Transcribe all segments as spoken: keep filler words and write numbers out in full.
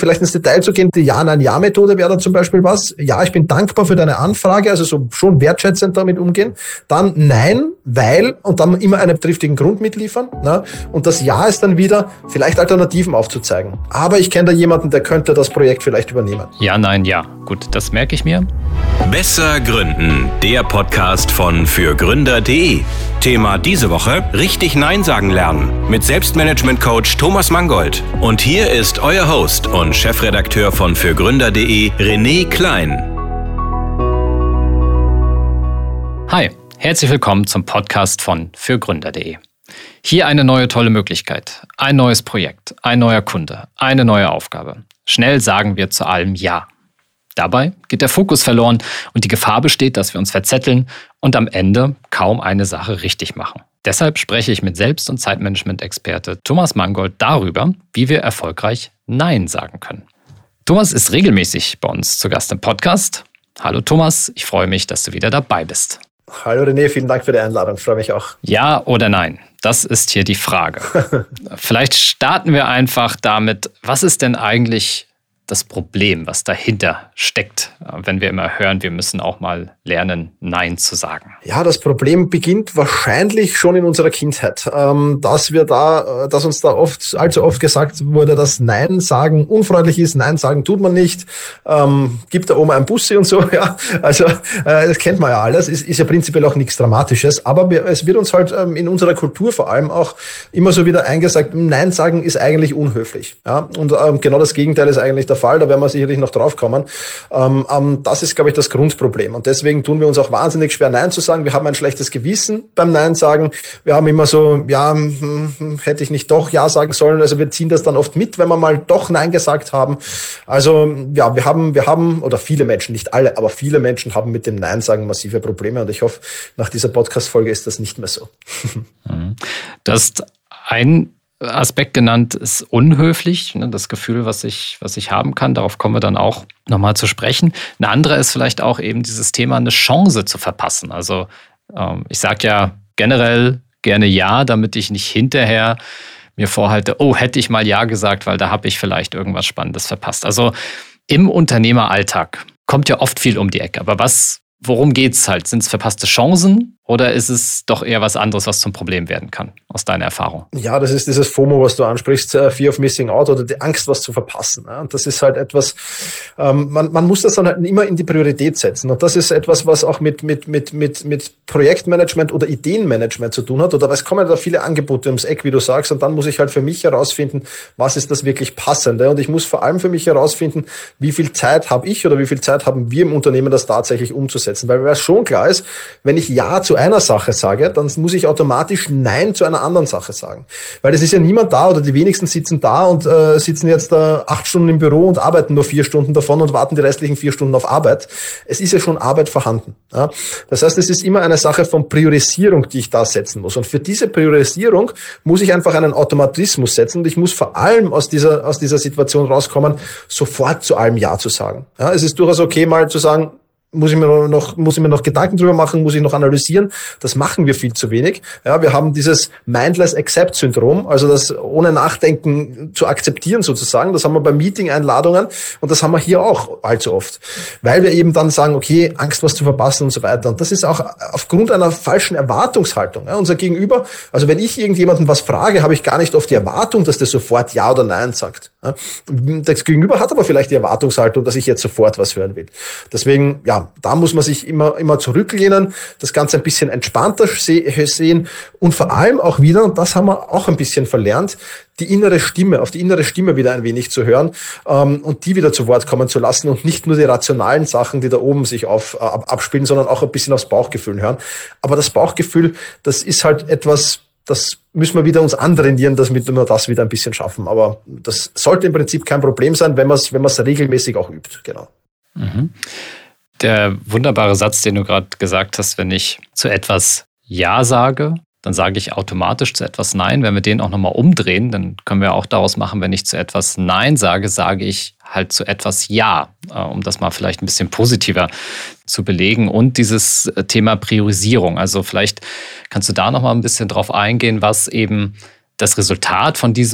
vielleicht ins Detail zu gehen, die Ja-Nein-Ja-Methode wäre dann zum Beispiel was. Ja, ich bin dankbar für deine Anfrage, also so schon wertschätzend damit umgehen. Dann Nein, weil, und dann immer einen triftigen Grund mitliefern. Ne? Und das Ja ist dann wieder, vielleicht Alternativen aufzuzeigen. Aber ich kenne da jemanden, der könnte das Projekt vielleicht übernehmen. Ja, nein, ja. Gut, das merke ich mir. Besser gründen, der Podcast von fürgründer punkt de. Thema diese Woche: richtig Nein sagen lernen mit Selbstmanagement-Coach Thomas Mangold. Und hier ist euer Host und Chefredakteur von fürgründer punkt de, René Klein. Hi, herzlich willkommen zum Podcast von fürgründer punkt de. Hier eine neue tolle Möglichkeit, ein neues Projekt, ein neuer Kunde, eine neue Aufgabe. Schnell sagen wir zu allem Ja. Dabei geht der Fokus verloren und die Gefahr besteht, dass wir uns verzetteln und am Ende kaum eine Sache richtig machen. Deshalb spreche ich mit Selbst- und Zeitmanagement-Experte Thomas Mangold darüber, wie wir erfolgreich Nein sagen können. Thomas ist regelmäßig bei uns zu Gast im Podcast. Hallo Thomas, ich freue mich, dass du wieder dabei bist. Hallo René, vielen Dank für die Einladung, freue mich auch. Ja oder nein? Das ist hier die Frage. Vielleicht starten wir einfach damit, was ist denn eigentlich das Problem, was dahinter steckt, wenn wir immer hören, wir müssen auch mal lernen, Nein zu sagen? Ja, das Problem beginnt wahrscheinlich schon in unserer Kindheit, dass wir da, dass uns da oft, allzu oft gesagt wurde, dass Nein sagen unfreundlich ist, Nein sagen tut man nicht, ähm, gibt der Oma ein Bussi und so, ja, also äh, das kennt man ja alles, ist, ist ja prinzipiell auch nichts Dramatisches, aber wir, es wird uns halt ähm, in unserer Kultur vor allem auch immer so wieder eingesagt, Nein sagen ist eigentlich unhöflich, ja, und ähm, genau das Gegenteil ist eigentlich der Fall, da werden wir sicherlich noch drauf kommen. Ähm, ähm, das ist, glaube ich, das Grundproblem. Und deswegen tun wir uns auch wahnsinnig schwer, Nein zu sagen. Wir haben ein schlechtes Gewissen beim Nein sagen. Wir haben immer so, ja, hm, hm, hätte ich nicht doch Ja sagen sollen. Also wir ziehen das dann oft mit, wenn wir mal doch Nein gesagt haben. Also ja, wir haben, wir haben, oder viele Menschen, nicht alle, aber viele Menschen haben mit dem Nein sagen massive Probleme. Und ich hoffe, nach dieser Podcast-Folge ist das nicht mehr so. Du hast ein Aspekt genannt, ist unhöflich, ne, das Gefühl, was ich, was ich haben kann. Darauf kommen wir dann auch nochmal zu sprechen. Eine andere ist vielleicht auch eben dieses Thema, eine Chance zu verpassen. Also ähm, ich sage ja generell gerne Ja, damit ich nicht hinterher mir vorhalte, oh, hätte ich mal Ja gesagt, weil da habe ich vielleicht irgendwas Spannendes verpasst. Also im Unternehmeralltag kommt ja oft viel um die Ecke. Aber was, worum geht's halt? Sind es verpasste Chancen? Oder ist es doch eher was anderes, was zum Problem werden kann, aus deiner Erfahrung? Ja, das ist dieses FOMO, was du ansprichst, Fear of Missing Out oder die Angst, was zu verpassen. Und das ist halt etwas, ähm, man, man muss das dann halt immer in die Priorität setzen. Und das ist etwas, was auch mit, mit, mit, mit, mit Projektmanagement oder Ideenmanagement zu tun hat. Oder es kommen da viele Angebote ums Eck, wie du sagst. Und dann muss ich halt für mich herausfinden, was ist das wirklich Passende. Und ich muss vor allem für mich herausfinden, wie viel Zeit habe ich oder wie viel Zeit haben wir im Unternehmen, das tatsächlich umzusetzen. Weil was schon klar ist, wenn ich Ja zu einer Sache sage, dann muss ich automatisch Nein zu einer anderen Sache sagen. Weil es ist ja niemand da oder die wenigsten sitzen da und äh, sitzen jetzt äh, acht Stunden im Büro und arbeiten nur vier Stunden davon und warten die restlichen vier Stunden auf Arbeit. Es ist ja schon Arbeit vorhanden. Ja? Das heißt, es ist immer eine Sache von Priorisierung, die ich da setzen muss. Und für diese Priorisierung muss ich einfach einen Automatismus setzen und ich muss vor allem aus dieser, aus dieser Situation rauskommen, sofort zu allem Ja zu sagen. Ja? Es ist durchaus okay, mal zu sagen, muss ich mir noch, muss ich mir noch Gedanken drüber machen, muss ich noch analysieren. Das machen wir viel zu wenig. Ja, wir haben dieses Mindless Accept Syndrom, also das ohne Nachdenken zu akzeptieren sozusagen. Das haben wir bei Meeting-Einladungen und das haben wir hier auch allzu oft. Weil wir eben dann sagen, okay, Angst, was zu verpassen und so weiter. Und das ist auch aufgrund einer falschen Erwartungshaltung. Ja, unser Gegenüber, also wenn ich irgendjemanden was frage, habe ich gar nicht oft die Erwartung, dass der sofort Ja oder Nein sagt. Ja, das Gegenüber hat aber vielleicht die Erwartungshaltung, dass ich jetzt sofort was hören will. Deswegen, ja, da muss man sich immer, immer zurücklehnen, das Ganze ein bisschen entspannter sehen und vor allem auch wieder, und das haben wir auch ein bisschen verlernt, die innere Stimme, auf die innere Stimme wieder ein wenig zu hören ähm, und die wieder zu Wort kommen zu lassen und nicht nur die rationalen Sachen, die da oben sich auf, äh, abspielen, sondern auch ein bisschen aufs Bauchgefühl hören. Aber das Bauchgefühl, das ist halt etwas, das müssen wir wieder uns antrainieren, damit wir das wieder ein bisschen schaffen. Aber das sollte im Prinzip kein Problem sein, wenn man es wenn man es regelmäßig auch übt. Genau. Mhm. Der wunderbare Satz, den du gerade gesagt hast, wenn ich zu etwas Ja sage, dann sage ich automatisch zu etwas Nein. Wenn wir den auch nochmal umdrehen, dann können wir auch daraus machen, wenn ich zu etwas Nein sage, sage ich halt zu etwas Ja, um das mal vielleicht ein bisschen positiver zu belegen. Und dieses Thema Priorisierung. Also vielleicht kannst du da nochmal ein bisschen drauf eingehen, was eben das Resultat von diesem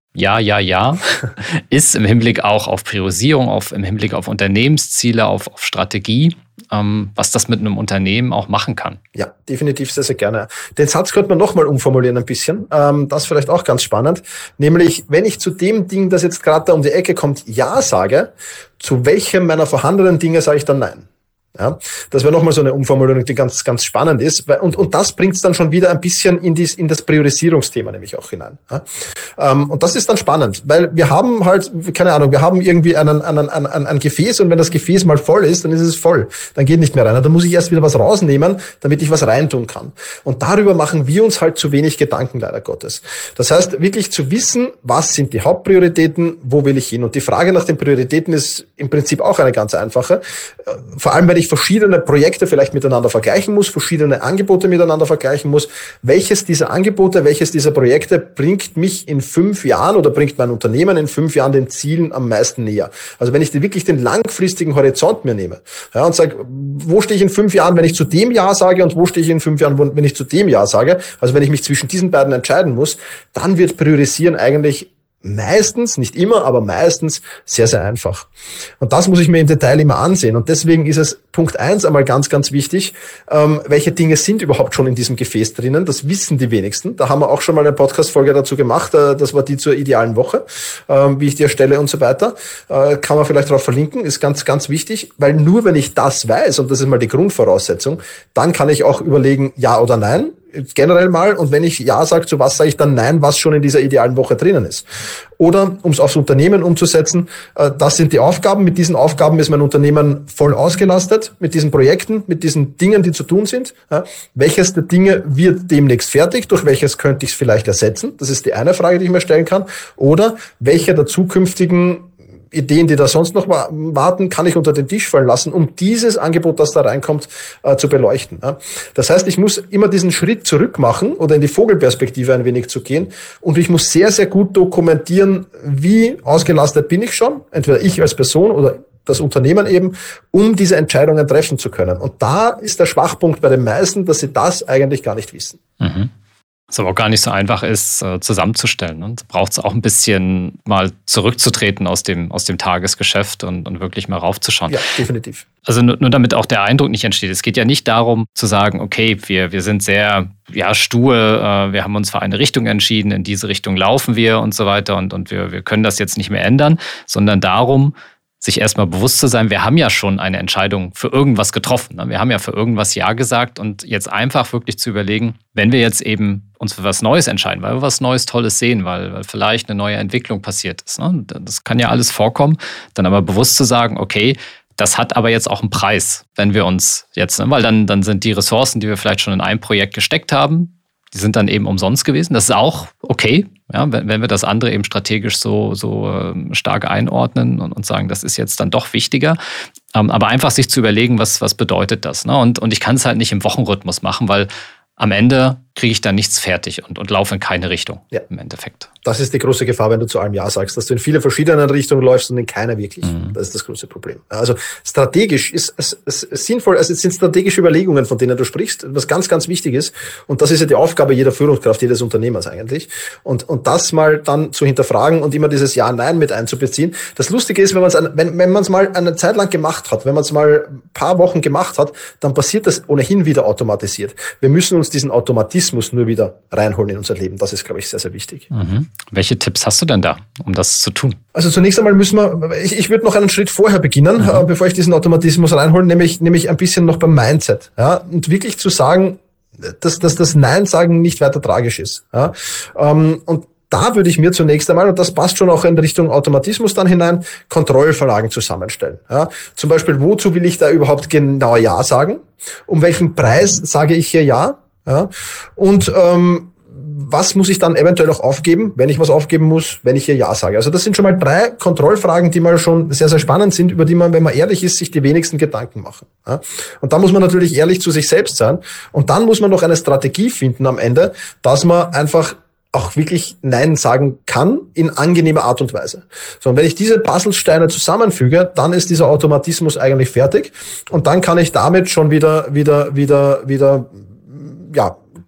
Ja, ja, ja, ist im Hinblick auch auf Priorisierung, auf, im Hinblick auf Unternehmensziele, auf, auf Strategie, ähm, was das mit einem Unternehmen auch machen kann. Ja, definitiv sehr, sehr gerne. Den Satz könnte man nochmal umformulieren ein bisschen. Ähm, das vielleicht auch ganz spannend. Nämlich, wenn ich zu dem Ding, das jetzt gerade da um die Ecke kommt, Ja sage, zu welchem meiner vorhandenen Dinge sage ich dann Nein? Ja, das wäre nochmal so eine Umformulierung, die ganz, ganz spannend ist. Und, und das bringt es dann schon wieder ein bisschen in, dies, in das Priorisierungsthema nämlich auch hinein. Ja, ähm, und das ist dann spannend, weil wir haben halt, keine Ahnung, wir haben irgendwie einen, einen, einen, einen, ein Gefäß und wenn das Gefäß mal voll ist, dann ist es voll. Dann geht nicht mehr rein. Dann muss ich erst wieder was rausnehmen, damit ich was reintun kann. Und darüber machen wir uns halt zu wenig Gedanken, leider Gottes. Das heißt, wirklich zu wissen, was sind die Hauptprioritäten, wo will ich hin? Und die Frage nach den Prioritäten ist im Prinzip auch eine ganz einfache. Vor allem, weil ich verschiedene Projekte vielleicht miteinander vergleichen muss, verschiedene Angebote miteinander vergleichen muss. Welches dieser Angebote, welches dieser Projekte bringt mich in fünf Jahren oder bringt mein Unternehmen in fünf Jahren den Zielen am meisten näher? Also wenn ich wirklich den langfristigen Horizont mir nehme, ja, und sage, wo stehe ich in fünf Jahren, wenn ich zu dem Ja sage und wo stehe ich in fünf Jahren, wenn ich zu dem Ja sage, also wenn ich mich zwischen diesen beiden entscheiden muss, dann wird Priorisieren eigentlich meistens, nicht immer, aber meistens sehr, sehr einfach. Und das muss ich mir im Detail immer ansehen. Und deswegen ist es Punkt eins einmal ganz, ganz wichtig, ähm, welche Dinge sind überhaupt schon in diesem Gefäß drinnen. Das wissen die wenigsten. Da haben wir auch schon mal eine Podcast-Folge dazu gemacht. Äh, das war die zur idealen Woche, äh, wie ich die erstelle und so weiter. Äh, kann man vielleicht darauf verlinken. Ist ganz, ganz wichtig, weil nur wenn ich das weiß, und das ist mal die Grundvoraussetzung, dann kann ich auch überlegen, ja oder nein. Generell mal, und wenn ich Ja sage, zu was sage ich dann Nein, was schon in dieser idealen Woche drinnen ist. Oder, um es aufs Unternehmen umzusetzen, äh, das sind die Aufgaben. Mit diesen Aufgaben ist mein Unternehmen voll ausgelastet, mit diesen Projekten, mit diesen Dingen, die zu tun sind. Ja. Welches der Dinge wird demnächst fertig? Durch welches könnte ich es vielleicht ersetzen? Das ist die eine Frage, die ich mir stellen kann. Oder welche der zukünftigen Ideen, die da sonst noch warten, kann ich unter den Tisch fallen lassen, um dieses Angebot, das da reinkommt, äh, zu beleuchten. Ja. Das heißt, ich muss immer diesen Schritt zurück machen oder in die Vogelperspektive ein wenig zu gehen und ich muss sehr, sehr gut dokumentieren, wie ausgelastet bin ich schon, entweder ich als Person oder das Unternehmen eben, um diese Entscheidungen treffen zu können. Und da ist der Schwachpunkt bei den meisten, dass sie das eigentlich gar nicht wissen. Mhm. Was aber auch gar nicht so einfach ist, zusammenzustellen. Und braucht es auch ein bisschen mal zurückzutreten aus dem, aus dem Tagesgeschäft und, und wirklich mal raufzuschauen. Ja, definitiv. Also nur, nur damit auch der Eindruck nicht entsteht. Es geht ja nicht darum zu sagen, okay, wir, wir sind sehr ja, stur, wir haben uns für eine Richtung entschieden, in diese Richtung laufen wir und so weiter und, und wir, wir können das jetzt nicht mehr ändern, sondern darum, sich erstmal bewusst zu sein, wir haben ja schon eine Entscheidung für irgendwas getroffen. Wir haben ja für irgendwas Ja gesagt und jetzt einfach wirklich zu überlegen, wenn wir jetzt eben uns für was Neues entscheiden, weil wir was Neues, Tolles sehen, weil, weil vielleicht eine neue Entwicklung passiert ist. Das kann ja alles vorkommen. Dann aber bewusst zu sagen, okay, das hat aber jetzt auch einen Preis, wenn wir uns jetzt, weil dann, dann sind die Ressourcen, die wir vielleicht schon in ein Projekt gesteckt haben, die sind dann eben umsonst gewesen. Das ist auch okay, ja, wenn, wenn wir das andere eben strategisch so, so stark einordnen und, und sagen, das ist jetzt dann doch wichtiger. Ähm, aber einfach sich zu überlegen, was, was bedeutet das? Ne? Und, und ich kann es halt nicht im Wochenrhythmus machen, weil am Ende kriege ich da nichts fertig und, und laufe in keine Richtung, ja, im Endeffekt. Das ist die große Gefahr, wenn du zu allem Ja sagst, dass du in viele verschiedene Richtungen läufst und in keiner wirklich. Mhm. Das ist das große Problem. Also strategisch ist es, es ist sinnvoll, also es sind strategische Überlegungen, von denen du sprichst, was ganz, ganz wichtig ist. Und das ist ja die Aufgabe jeder Führungskraft, jedes Unternehmers eigentlich. Und, und das mal dann zu hinterfragen und immer dieses Ja-Nein mit einzubeziehen. Das Lustige ist, wenn man es wenn, wenn man es mal eine Zeit lang gemacht hat, wenn man es mal ein paar Wochen gemacht hat, dann passiert das ohnehin wieder automatisiert. Wir müssen uns diesen Automatismus nur wieder reinholen in unser Leben. Das ist, glaube ich, sehr, sehr wichtig. Mhm. Welche Tipps hast du denn da, um das zu tun? Also zunächst einmal müssen wir, ich, ich würde noch einen Schritt vorher beginnen, mhm. äh, bevor ich diesen Automatismus reinhole, nämlich, nämlich ein bisschen noch beim Mindset. Ja, und wirklich zu sagen, dass, dass das Nein-Sagen nicht weiter tragisch ist. Ja, ähm, und da würde ich mir zunächst einmal, und das passt schon auch in Richtung Automatismus dann hinein, Kontrollverlagen zusammenstellen. Ja, zum Beispiel, wozu will ich da überhaupt genau Ja sagen? Um welchen Preis sage ich hier Ja? Ja, und ähm, was muss ich dann eventuell auch aufgeben, wenn ich was aufgeben muss, wenn ich hier Ja sage? Also das sind schon mal drei Kontrollfragen, die mal schon sehr, sehr spannend sind, über die man, wenn man ehrlich ist, sich die wenigsten Gedanken machen. Ja? Und da muss man natürlich ehrlich zu sich selbst sein. Und dann muss man noch eine Strategie finden am Ende, dass man einfach auch wirklich Nein sagen kann in angenehmer Art und Weise. So, und wenn ich diese Puzzlesteine zusammenfüge, dann ist dieser Automatismus eigentlich fertig. Und dann kann ich damit schon wieder, wieder, wieder, wieder, ja,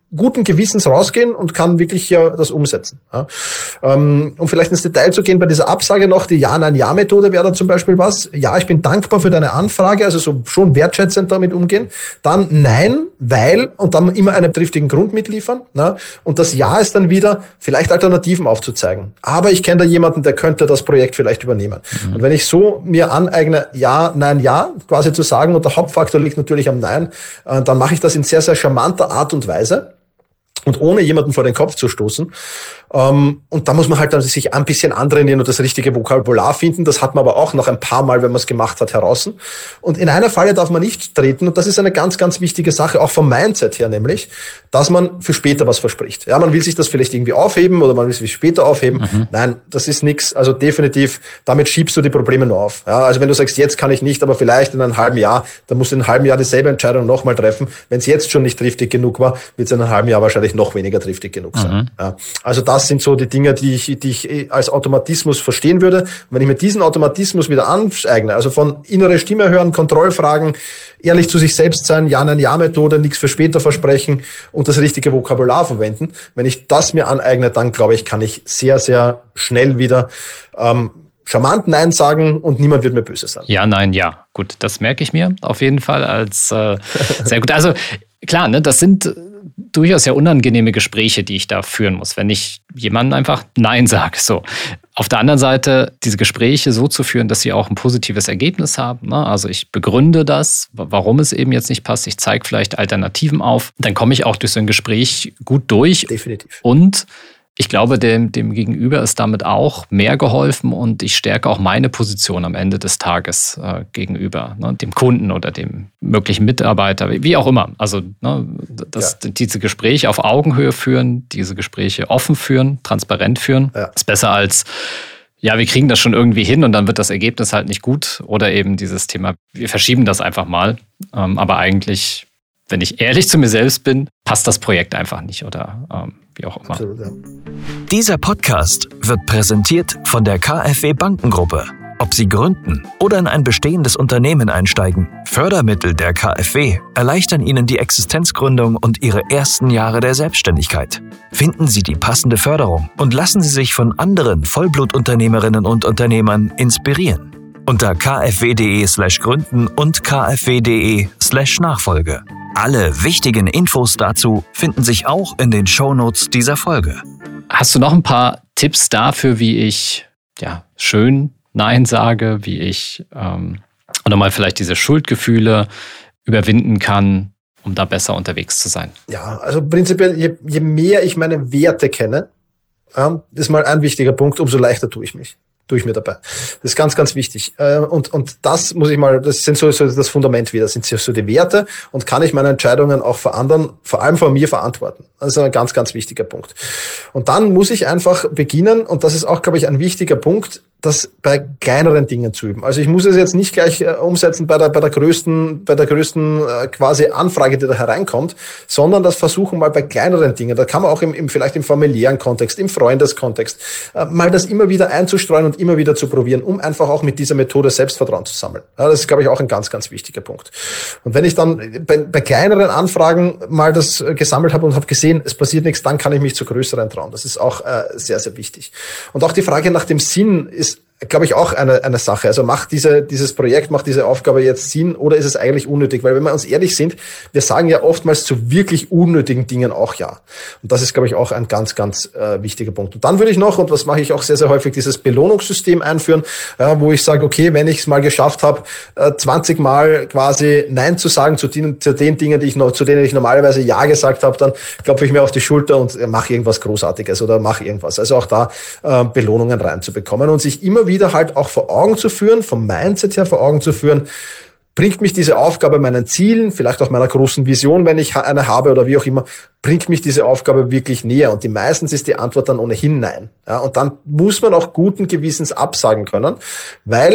guten Gewissens rausgehen und kann wirklich ja das umsetzen. Ja. Ähm, um vielleicht ins Detail zu gehen bei dieser Absage noch, die Ja-Nein-Ja-Methode wäre da zum Beispiel was. Ja, ich bin dankbar für deine Anfrage, also so schon wertschätzend damit umgehen. Dann Nein, weil und dann immer einen triftigen Grund mitliefern. Ja. Und das Ja ist dann wieder, vielleicht Alternativen aufzuzeigen. Aber ich kenne da jemanden, der könnte das Projekt vielleicht übernehmen. Mhm. Und wenn ich so mir aneigne, Ja, Nein, Ja, quasi zu sagen, und der Hauptfaktor liegt natürlich am Nein, äh, dann mache ich das in sehr, sehr charmanter Art und Weise. Und ohne jemanden vor den Kopf zu stoßen. Ähm, und da muss man halt dann sich ein bisschen antrainieren und das richtige Vokabular finden. Das hat man aber auch noch ein paar Mal, wenn man es gemacht hat, heraus. Und in einer Falle darf man nicht treten. Und das ist eine ganz, ganz wichtige Sache, auch vom Mindset her nämlich, dass man für später was verspricht. Ja, man will sich das vielleicht irgendwie aufheben oder man will es sich später aufheben. Mhm. Nein, das ist nichts. Also definitiv, damit schiebst du die Probleme nur auf. Ja, also wenn du sagst, jetzt kann ich nicht, aber vielleicht in einem halben Jahr, dann musst du in einem halben Jahr dieselbe Entscheidung nochmal treffen. Wenn es jetzt schon nicht triftig genug war, wird es in einem halben Jahr wahrscheinlich noch weniger triftig genug sein. Mhm. Ja, also das sind so die Dinge, die ich, die ich als Automatismus verstehen würde. Und wenn ich mir diesen Automatismus wieder aneigne, also von innere Stimme hören, Kontrollfragen, ehrlich zu sich selbst sein, Ja-Nein-Ja-Methode, nichts für später versprechen und das richtige Vokabular verwenden. Wenn ich das mir aneigne, dann glaube ich, kann ich sehr, sehr schnell wieder ähm, charmant Nein sagen und niemand wird mir böse sein. Ja, nein, ja. Gut, das merke ich mir auf jeden Fall als äh, sehr gut. Also klar, ne, das sind durchaus ja unangenehme Gespräche, die ich da führen muss, wenn ich jemandem einfach Nein sage. So. Auf der anderen Seite, diese Gespräche so zu führen, dass sie auch ein positives Ergebnis haben. Ne? Also ich begründe das, warum es eben jetzt nicht passt. Ich zeige vielleicht Alternativen auf. Dann komme ich auch durch so ein Gespräch gut durch. Definitiv. Und ich glaube, dem, dem Gegenüber ist damit auch mehr geholfen und ich stärke auch meine Position am Ende des Tages äh, gegenüber, ne, dem Kunden oder dem möglichen Mitarbeiter, wie auch immer. Also ne, das, ja. diese Gespräche auf Augenhöhe führen, diese Gespräche offen führen, transparent führen, ja. ist besser als, ja, wir kriegen das schon irgendwie hin und dann wird das Ergebnis halt nicht gut. Oder eben dieses Thema, wir verschieben das einfach mal, ähm, aber eigentlich, wenn ich ehrlich zu mir selbst bin, passt das Projekt einfach nicht oder ähm, wie auch immer. Absolut, ja. Dieser Podcast wird präsentiert von der KfW Bankengruppe. Ob Sie gründen oder in ein bestehendes Unternehmen einsteigen, Fördermittel der KfW erleichtern Ihnen die Existenzgründung und Ihre ersten Jahre der Selbstständigkeit. Finden Sie die passende Förderung und lassen Sie sich von anderen Vollblutunternehmerinnen und Unternehmern inspirieren. Unter kfw.de slash gründen und kfw.de slash Nachfolge. Alle wichtigen Infos dazu finden sich auch in den Shownotes dieser Folge. Hast du noch ein paar Tipps dafür, wie ich ja schön Nein sage, wie ich ähm, oder mal vielleicht diese Schuldgefühle überwinden kann, um da besser unterwegs zu sein? Ja, also prinzipiell, je, je mehr ich meine Werte kenne, ähm, ist mal ein wichtiger Punkt, umso leichter tue ich mich. tue ich mir dabei. Das ist ganz, ganz wichtig. Und, und das muss ich mal, das sind so, so das Fundament wieder, das sind so die Werte und kann ich meine Entscheidungen auch vor anderen, vor allem vor mir verantworten. Das ist ein ganz, ganz wichtiger Punkt. Und dann muss ich einfach beginnen, und das ist auch, glaube ich, ein wichtiger Punkt, das bei kleineren Dingen zu üben. Also ich muss es jetzt nicht gleich äh, umsetzen bei der, bei der größten, bei der größten äh, quasi Anfrage, die da hereinkommt, sondern das versuchen mal bei kleineren Dingen. Da kann man auch im, im vielleicht im familiären Kontext, im Freundeskontext, äh, mal das immer wieder einzustreuen und immer wieder zu probieren, um einfach auch mit dieser Methode Selbstvertrauen zu sammeln. Ja, das ist, glaube ich, auch ein ganz, ganz wichtiger Punkt. Und wenn ich dann bei, bei kleineren Anfragen mal das äh, gesammelt habe und habe gesehen, es passiert nichts, dann kann ich mich zu größeren trauen. Das ist auch äh, sehr, sehr wichtig. Und auch die Frage nach dem Sinn ist, glaube ich, auch eine, eine Sache. Also macht diese, dieses Projekt, macht diese Aufgabe jetzt Sinn oder ist es eigentlich unnötig? Weil wenn wir uns ehrlich sind, wir sagen ja oftmals zu wirklich unnötigen Dingen auch ja. Und das ist, glaube ich, auch ein ganz, ganz äh, wichtiger Punkt. Und dann würde ich noch, und was mache ich auch sehr, sehr häufig, dieses Belohnungssystem einführen, äh, wo ich sage, okay, wenn ich es mal geschafft habe, äh, zwanzig Mal quasi Nein zu sagen zu den, zu den Dingen, die ich noch, zu denen ich normalerweise Ja gesagt habe, dann klopfe ich mir auf die Schulter und äh, mache irgendwas Großartiges oder mache irgendwas. Also auch da äh, Belohnungen reinzubekommen und sich immer wieder halt auch vor Augen zu führen, vom Mindset her vor Augen zu führen, bringt mich diese Aufgabe meinen Zielen, vielleicht auch meiner großen Vision, wenn ich eine habe oder wie auch immer, bringt mich diese Aufgabe wirklich näher? Und die meistens ist die Antwort dann ohnehin nein. Ja, und dann muss man auch guten Gewissens absagen können, weil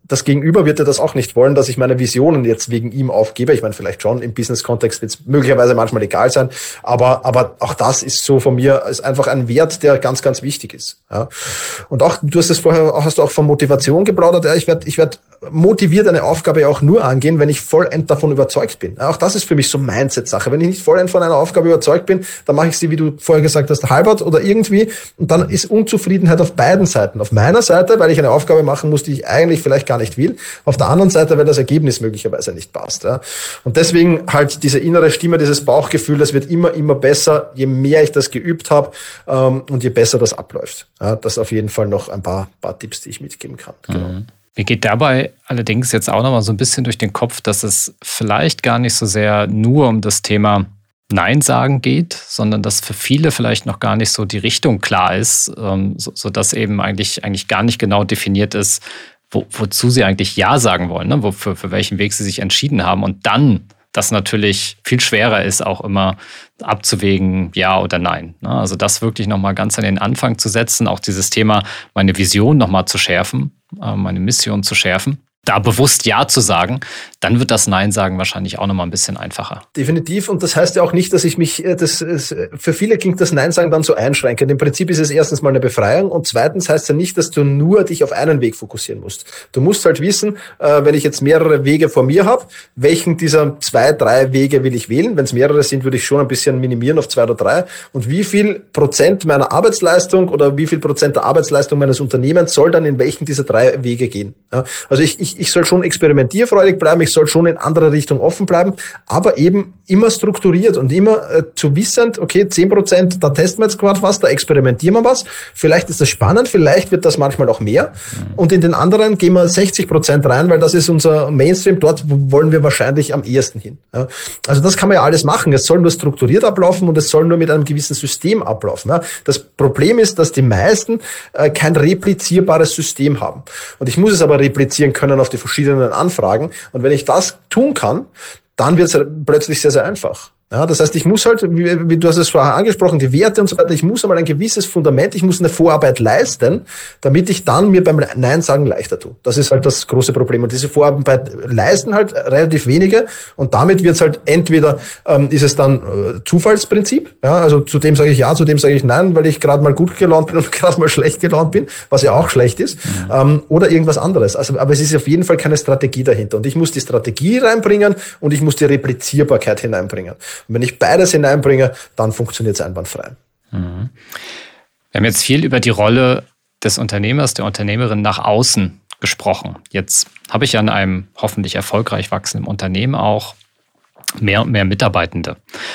das Gegenüber wird ja das auch nicht wollen, dass ich meine Visionen jetzt wegen ihm aufgebe. Ich meine, vielleicht schon im Business-Kontext wird es möglicherweise manchmal egal sein, aber aber auch das ist so von mir ist einfach ein Wert, der ganz, ganz wichtig ist. Ja. Und auch, du hast es vorher, hast du auch von Motivation geplaudert. Ja, ich werde ich werd motiviert eine Aufgabe auch nur angehen, wenn ich vollend davon überzeugt bin. Ja, auch das ist für mich so Mindset-Sache. Wenn ich nicht vollend von einer Aufgabe überzeugt bin, dann mache ich sie, wie du vorher gesagt hast, halbert oder irgendwie und dann ist Unzufriedenheit auf beiden Seiten. Auf meiner Seite, weil ich eine Aufgabe machen muss, die ich eigentlich vielleicht gar nicht will. Auf der anderen Seite, weil das Ergebnis möglicherweise nicht passt. Ja. Und deswegen halt diese innere Stimme, dieses Bauchgefühl, das wird immer, immer besser, je mehr ich das geübt habe ähm, und je besser das abläuft. Ja, das auf jeden Fall noch ein paar, paar Tipps, die ich mitgeben kann. Genau. Mhm. Mir geht dabei allerdings jetzt auch nochmal so ein bisschen durch den Kopf, dass es vielleicht gar nicht so sehr nur um das Thema Nein sagen geht, sondern dass für viele vielleicht noch gar nicht so die Richtung klar ist, ähm, so, so dass eben eigentlich, eigentlich gar nicht genau definiert ist, wo, wozu sie eigentlich Ja sagen wollen, ne? Wo, für, für welchen Weg sie sich entschieden haben und dann das natürlich viel schwerer ist, auch immer abzuwägen, ja oder nein. Also das wirklich nochmal ganz an den Anfang zu setzen, auch dieses Thema, meine Vision nochmal zu schärfen, meine Mission zu schärfen, da bewusst Ja zu sagen, dann wird das Nein sagen wahrscheinlich auch nochmal ein bisschen einfacher. Definitiv. Und das heißt ja auch nicht, dass ich mich, das, für viele klingt das Nein sagen dann so einschränkend. Im Prinzip ist es erstens mal eine Befreiung und zweitens heißt ja nicht, dass du nur dich auf einen Weg fokussieren musst. Du musst halt wissen, wenn ich jetzt mehrere Wege vor mir habe, welchen dieser zwei, drei Wege will ich wählen? Wenn es mehrere sind, würde ich schon ein bisschen minimieren auf zwei oder drei. Und wie viel Prozent meiner Arbeitsleistung oder wie viel Prozent der Arbeitsleistung meines Unternehmens soll dann in welchen dieser drei Wege gehen? Ja, also ich, ich Ich soll schon experimentierfreudig bleiben, ich soll schon in andere Richtung offen bleiben, aber eben immer strukturiert und immer äh, zu wissend, okay, zehn Prozent, da testen wir jetzt gerade was, da experimentieren wir was, vielleicht ist das spannend, vielleicht wird das manchmal auch mehr und in den anderen gehen wir sechzig Prozent rein, weil das ist unser Mainstream, dort wollen wir wahrscheinlich am ehesten hin. Ja. Also das kann man ja alles machen, es soll nur strukturiert ablaufen und es soll nur mit einem gewissen System ablaufen. Ja. Das Problem ist, dass die meisten äh, kein replizierbares System haben und ich muss es aber replizieren können auf die verschiedenen Anfragen. Und wenn ich das tun kann, dann wird es plötzlich sehr, sehr einfach. Ja, das heißt, ich muss halt, wie, wie du hast es vorher angesprochen, die Werte und so weiter, ich muss einmal ein gewisses Fundament, ich muss eine Vorarbeit leisten, damit ich dann mir beim Nein sagen leichter tue. Das ist halt das große Problem. Und diese Vorarbeit leisten halt relativ wenige und damit wird es halt entweder, ähm, ist es dann äh, Zufallsprinzip, ja, also zu dem sage ich ja, zu dem sage ich nein, weil ich gerade mal gut gelaunt bin und gerade mal schlecht gelaunt bin, was ja auch schlecht ist, mhm. ähm, oder irgendwas anderes. Also, aber es ist auf jeden Fall keine Strategie dahinter. Und ich muss die Strategie reinbringen und ich muss die Replizierbarkeit hineinbringen. Und wenn ich beides hineinbringe, dann funktioniert es einwandfrei. Mhm. Wir haben jetzt viel über die Rolle des Unternehmers, der Unternehmerin nach außen gesprochen. Jetzt habe ich ja in einem hoffentlich erfolgreich wachsenden Unternehmen auch mehr und mehr Mitarbeitende.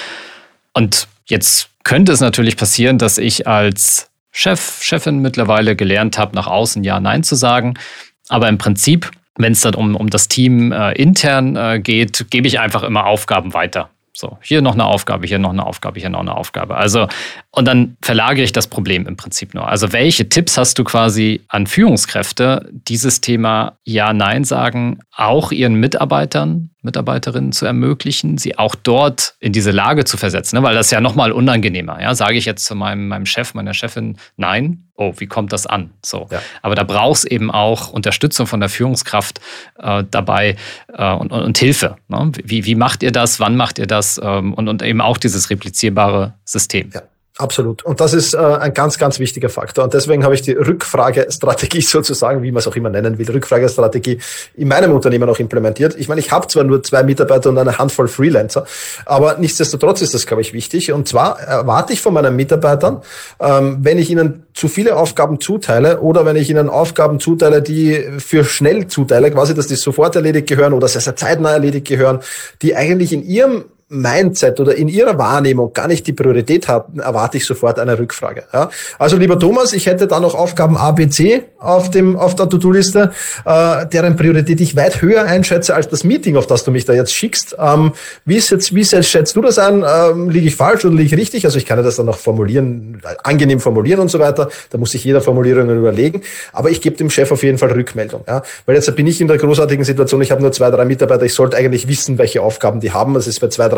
Und jetzt könnte es natürlich passieren, dass ich als Chef, Chefin mittlerweile gelernt habe, nach außen Ja, Nein zu sagen. Aber im Prinzip, wenn es dann um, um das Team äh, intern äh, geht, gebe ich einfach immer Aufgaben weiter. So, hier noch eine Aufgabe, hier noch eine Aufgabe, hier noch eine Aufgabe. Also, und dann verlagere ich das Problem im Prinzip nur. Also, welche Tipps hast du quasi an Führungskräfte, dieses Thema Ja, Nein sagen auch ihren Mitarbeitern, Mitarbeiterinnen zu ermöglichen, sie auch dort in diese Lage zu versetzen? Ne? Weil das ist ja nochmal unangenehmer. Ja? Sage ich jetzt zu meinem, meinem Chef, meiner Chefin Nein? Oh, wie kommt das an? So. Ja. Aber da braucht es eben auch Unterstützung von der Führungskraft äh, dabei äh, und, und, und Hilfe. Ne? Wie, wie macht ihr das? Wann macht ihr das? Ähm, und, und eben auch dieses replizierbare System. Ja. Absolut. Und das ist äh, ein ganz, ganz wichtiger Faktor. Und deswegen habe ich die Rückfragestrategie sozusagen, wie man es auch immer nennen will, Rückfragestrategie in meinem Unternehmen auch implementiert. Ich meine, ich habe zwar nur zwei Mitarbeiter und eine Handvoll Freelancer, aber nichtsdestotrotz ist das, glaube ich, wichtig. Und zwar erwarte ich von meinen Mitarbeitern, ähm, wenn ich ihnen zu viele Aufgaben zuteile oder wenn ich ihnen Aufgaben zuteile, die für schnell zuteile, quasi, dass die sofort erledigt gehören oder sehr, sehr zeitnah erledigt gehören, die eigentlich in ihrem Mindset oder in ihrer Wahrnehmung gar nicht die Priorität hatten, erwarte ich sofort eine Rückfrage. Ja? Also lieber Thomas, ich hätte da noch Aufgaben A, B, C auf dem auf der To-Do-Liste, äh, deren Priorität ich weit höher einschätze als das Meeting, auf das du mich da jetzt schickst. Ähm, wie ist jetzt, wie schätzt du das ein? Ähm, liege ich falsch oder liege ich richtig? Also ich kann ja das dann noch formulieren, angenehm formulieren und so weiter. Da muss sich jeder Formulierungen überlegen. Aber ich gebe dem Chef auf jeden Fall Rückmeldung. Ja? Weil jetzt bin ich in der großartigen Situation, ich habe nur zwei, drei Mitarbeiter, ich sollte eigentlich wissen, welche Aufgaben die haben. Das ist bei zwei, drei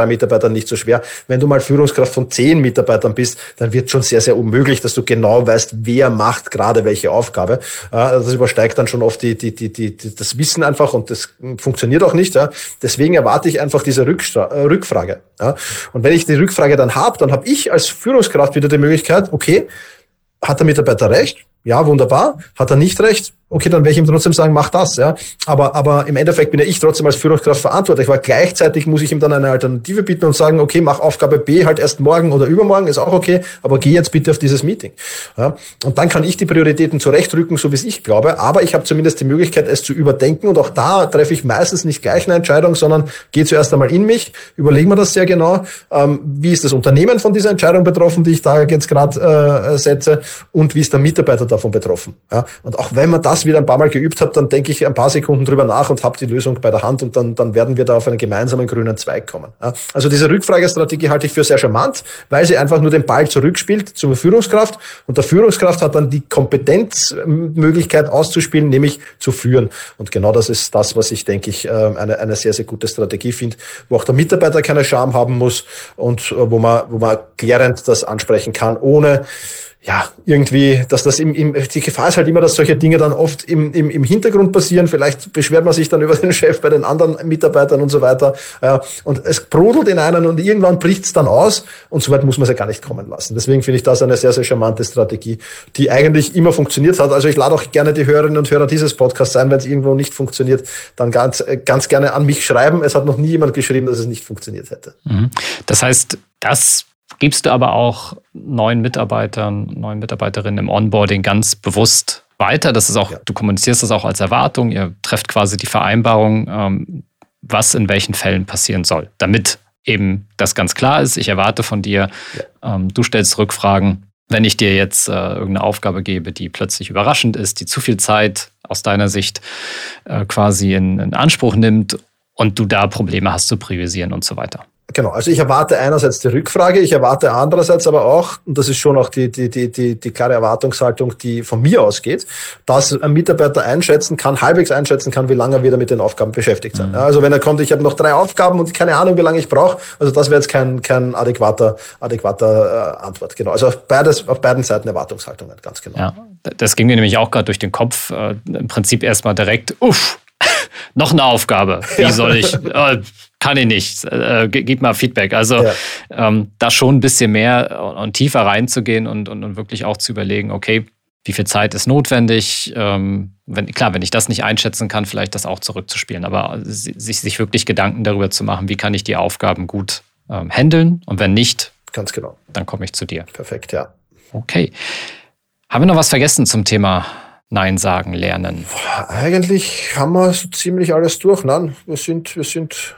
drei Mitarbeitern nicht so schwer. Wenn du mal Führungskraft von zehn Mitarbeitern bist, dann wird schon sehr, sehr unmöglich, dass du genau weißt, wer macht gerade welche Aufgabe. Das übersteigt dann schon oft die, die, die, die, das Wissen einfach und das funktioniert auch nicht. Deswegen erwarte ich einfach diese Rückfrage. Und wenn ich die Rückfrage dann habe, dann habe ich als Führungskraft wieder die Möglichkeit, okay, hat der Mitarbeiter recht? Ja, wunderbar. Hat er nicht recht? Okay, dann werde ich ihm trotzdem sagen, mach das, ja. Aber, aber im Endeffekt bin ja ich trotzdem als Führungskraft verantwortlich, weil gleichzeitig muss ich ihm dann eine Alternative bieten und sagen, okay, mach Aufgabe B halt erst morgen oder übermorgen, ist auch okay, aber geh jetzt bitte auf dieses Meeting. Ja. Und dann kann ich die Prioritäten zurechtrücken, so wie es ich glaube, aber ich habe zumindest die Möglichkeit, es zu überdenken und auch da treffe ich meistens nicht gleich eine Entscheidung, sondern gehe zuerst einmal in mich, überlege mir das sehr genau, ähm, wie ist das Unternehmen von dieser Entscheidung betroffen, die ich da jetzt gerade äh, setze und wie ist der Mitarbeiter davon betroffen. Ja. Und auch wenn man das wieder ein paar Mal geübt habe, dann denke ich ein paar Sekunden drüber nach und habe die Lösung bei der Hand und dann, dann werden wir da auf einen gemeinsamen grünen Zweig kommen. Ja. Also diese Rückfragestrategie halte ich für sehr charmant, weil sie einfach nur den Ball zurückspielt zur Führungskraft und der Führungskraft hat dann die Kompetenzmöglichkeit auszuspielen, nämlich zu führen. Und genau das ist das, was ich, denke ich, eine, eine sehr, sehr gute Strategie finde, wo auch der Mitarbeiter keine Scham haben muss und wo man, wo man klärend das ansprechen kann, ohne ja, irgendwie, dass das im, im, die Gefahr ist halt immer, dass solche Dinge dann oft im, im, im Hintergrund passieren. Vielleicht beschwert man sich dann über den Chef bei den anderen Mitarbeitern und so weiter. Ja, und es brodelt in einen und irgendwann bricht es dann aus und so weit muss man es ja gar nicht kommen lassen. Deswegen finde ich das eine sehr, sehr charmante Strategie, die eigentlich immer funktioniert hat. Also ich lade auch gerne die Hörerinnen und Hörer dieses Podcasts ein, wenn es irgendwo nicht funktioniert, dann ganz, ganz gerne an mich schreiben. Es hat noch nie jemand geschrieben, dass es nicht funktioniert hätte. Das heißt, das gibst du aber auch neuen Mitarbeitern, neuen Mitarbeiterinnen im Onboarding ganz bewusst weiter. Das ist auch, ja. Du kommunizierst das auch als Erwartung. Ihr trefft quasi die Vereinbarung, ähm, was in welchen Fällen passieren soll, damit eben das ganz klar ist. Ich erwarte von dir, ja. ähm, du stellst Rückfragen. Wenn ich dir jetzt äh, irgendeine Aufgabe gebe, die plötzlich überraschend ist, die zu viel Zeit aus deiner Sicht äh, quasi in, in Anspruch nimmt und du da Probleme hast zu priorisieren und so weiter. Genau, also ich erwarte einerseits die Rückfrage, ich erwarte andererseits aber auch, und das ist schon auch die, die, die, die, die klare Erwartungshaltung, die von mir ausgeht, dass ein Mitarbeiter einschätzen kann, halbwegs einschätzen kann, wie lange er wieder mit den Aufgaben beschäftigt sein. Mhm. Also wenn er kommt, ich habe noch drei Aufgaben und keine Ahnung, wie lange ich brauche, also das wäre jetzt kein, kein adäquater, adäquater äh, Antwort. Genau, also auf, beides, auf beiden Seiten Erwartungshaltungen, ganz genau. Ja, das ging mir nämlich auch gerade durch den Kopf, äh, im Prinzip erstmal direkt, uff, noch eine Aufgabe, wie ja. soll ich... Äh, Kann ich nicht. Äh, gib mal Feedback. Also ja. ähm, da schon ein bisschen mehr und, und tiefer reinzugehen und, und, und wirklich auch zu überlegen, okay, wie viel Zeit ist notwendig? Ähm, wenn, klar, wenn ich das nicht einschätzen kann, vielleicht das auch zurückzuspielen. Aber sich, sich wirklich Gedanken darüber zu machen, wie kann ich die Aufgaben gut ähm, handeln? Und wenn nicht, ganz genau, dann komme ich zu dir. Perfekt, ja. Okay. Haben wir noch was vergessen zum Thema Nein sagen lernen? Boah, eigentlich haben wir so ziemlich alles durch. Nein, wir sind, wir sind...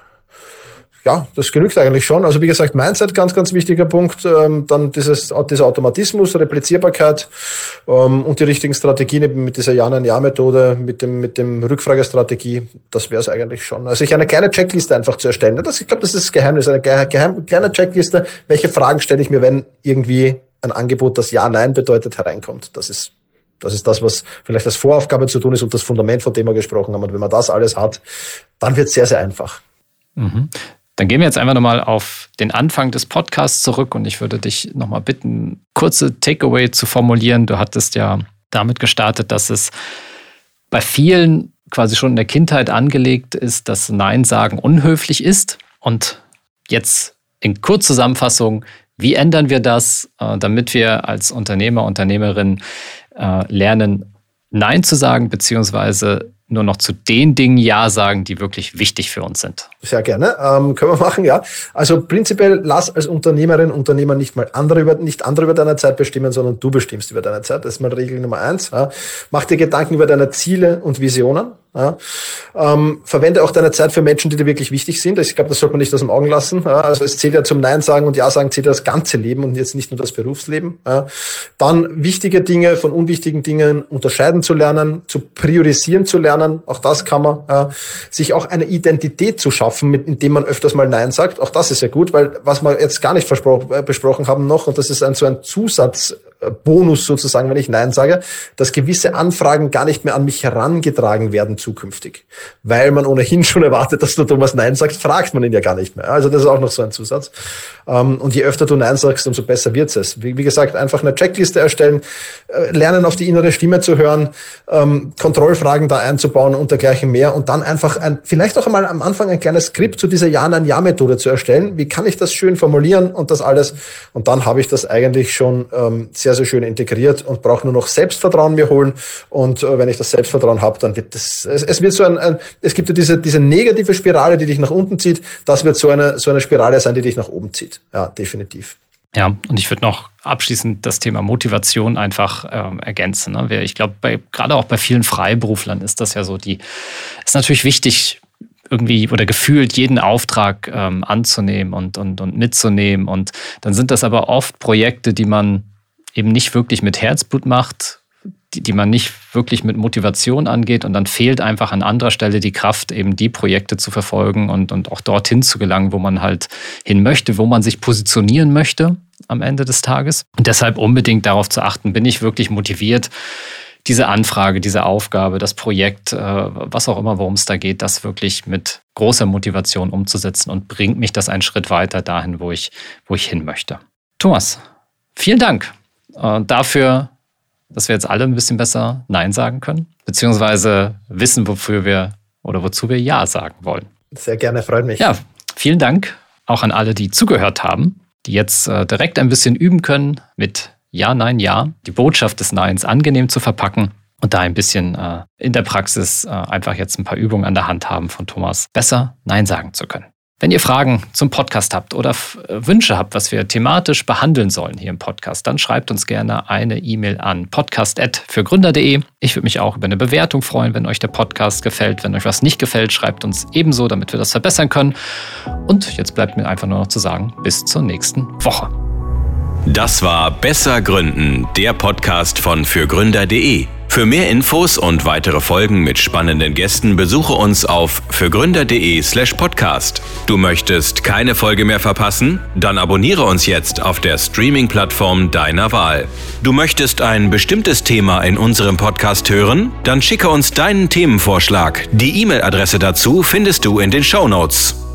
Ja, das genügt eigentlich schon. Also wie gesagt, Mindset, ganz, ganz wichtiger Punkt. Ähm, dann dieses, dieser Automatismus, Replizierbarkeit ähm, und die richtigen Strategien eben mit dieser Ja-Nein-Ja-Methode, mit dem, mit dem Rückfragestrategie. Das wäre es eigentlich schon. Also sich eine kleine Checkliste einfach zu erstellen. Das, ich glaube, das ist das Geheimnis. Eine geheim, kleine Checkliste. Welche Fragen stelle ich mir, wenn irgendwie ein Angebot, das Ja-Nein bedeutet, hereinkommt? Das ist Das ist das, was vielleicht als Voraufgabe zu tun ist und das Fundament, von dem wir gesprochen haben. Und wenn man das alles hat, dann wird es sehr, sehr einfach. Mhm. Dann gehen wir jetzt einfach nochmal auf den Anfang des Podcasts zurück und ich würde dich nochmal bitten, kurze Takeaway zu formulieren. Du hattest ja damit gestartet, dass es bei vielen quasi schon in der Kindheit angelegt ist, dass Nein sagen unhöflich ist. Und jetzt in Kurzzusammenfassung, wie ändern wir das, damit wir als Unternehmer, Unternehmerin lernen, Nein zu sagen, beziehungsweise nur noch zu den Dingen Ja sagen, die wirklich wichtig für uns sind. Sehr gerne. Ähm, können wir machen, ja. Also prinzipiell lass als Unternehmerin, Unternehmer nicht mal andere über, nicht andere über deine Zeit bestimmen, sondern du bestimmst über deine Zeit. Das ist mal Regel Nummer eins. Ja. Mach dir Gedanken über deine Ziele und Visionen. Ja. Ähm, verwende auch deine Zeit für Menschen, die dir wirklich wichtig sind. Ich glaube, das sollte man nicht aus den Augen lassen. Ja. Also es zählt ja zum Nein sagen und Ja sagen zählt ja das ganze Leben und jetzt nicht nur das Berufsleben. Ja. Dann wichtige Dinge von unwichtigen Dingen unterscheiden zu lernen, zu priorisieren zu lernen. Auch das kann man. Ja. Sich auch eine Identität zu schaffen, mit, indem man öfters mal Nein sagt. Auch das ist ja gut, weil was wir jetzt gar nicht versprochen, äh, besprochen haben noch, und das ist ein so ein Zusatz Bonus sozusagen, wenn ich Nein sage, dass gewisse Anfragen gar nicht mehr an mich herangetragen werden zukünftig. Weil man ohnehin schon erwartet, dass du Thomas Nein sagst, fragt man ihn ja gar nicht mehr. Also das ist auch noch so ein Zusatz. Und je öfter du Nein sagst, umso besser wird es. Wie gesagt, einfach eine Checkliste erstellen, lernen auf die innere Stimme zu hören, Kontrollfragen da einzubauen und dergleichen mehr und dann einfach ein, vielleicht auch einmal am Anfang ein kleines Skript zu dieser Ja-Nein-Ja-Methode zu erstellen. Wie kann ich das schön formulieren und das alles? Und dann habe ich das eigentlich schon ähm, sehr, sehr schön integriert und brauche nur noch Selbstvertrauen mir holen. Und äh, wenn ich das Selbstvertrauen habe, dann wird das, es, es wird so ein, ein, es gibt ja diese, diese negative Spirale, die dich nach unten zieht. Das wird so eine, so eine Spirale sein, die dich nach oben zieht. Ja, definitiv. Ja, und ich würde noch abschließend das Thema Motivation einfach ähm, ergänzen. Ne? Ich glaube, bei, gerade auch bei vielen Freiberuflern ist das ja so, die ist natürlich wichtig, irgendwie oder gefühlt jeden Auftrag ähm, anzunehmen und, und, und mitzunehmen. Und dann sind das aber oft Projekte, die man eben nicht wirklich mit Herzblut macht, die, die man nicht wirklich mit Motivation angeht. Und dann fehlt einfach an anderer Stelle die Kraft, eben die Projekte zu verfolgen und, und auch dorthin zu gelangen, wo man halt hin möchte, wo man sich positionieren möchte am Ende des Tages. Und deshalb unbedingt darauf zu achten, bin ich wirklich motiviert, diese Anfrage, diese Aufgabe, das Projekt, was auch immer, worum es da geht, das wirklich mit großer Motivation umzusetzen und bringt mich das einen Schritt weiter dahin, wo ich, wo ich hin möchte. Thomas, vielen Dank dafür, dass wir jetzt alle ein bisschen besser Nein sagen können, beziehungsweise wissen, wofür wir oder wozu wir Ja sagen wollen. Sehr gerne, freut mich. Ja, vielen Dank auch an alle, die zugehört haben, die jetzt direkt ein bisschen üben können mit Ja, Nein, Ja, die Botschaft des Neins angenehm zu verpacken und da ein bisschen äh, in der Praxis äh, einfach jetzt ein paar Übungen an der Hand haben von Thomas, besser Nein sagen zu können. Wenn ihr Fragen zum Podcast habt oder f- Wünsche habt, was wir thematisch behandeln sollen hier im Podcast, dann schreibt uns gerne eine E-Mail an podcast at fürgründer punkt de. Ich würde mich auch über eine Bewertung freuen, wenn euch der Podcast gefällt. Wenn euch was nicht gefällt, schreibt uns ebenso, damit wir das verbessern können. Und jetzt bleibt mir einfach nur noch zu sagen, bis zur nächsten Woche. Das war Besser Gründen, der Podcast von fürgründer punkt de. Für mehr Infos und weitere Folgen mit spannenden Gästen besuche uns auf fürgründer punkt de slash podcast. Du möchtest keine Folge mehr verpassen? Dann abonniere uns jetzt auf der Streaming-Plattform deiner Wahl. Du möchtest ein bestimmtes Thema in unserem Podcast hören? Dann schicke uns deinen Themenvorschlag. Die E-Mail-Adresse dazu findest du in den Shownotes.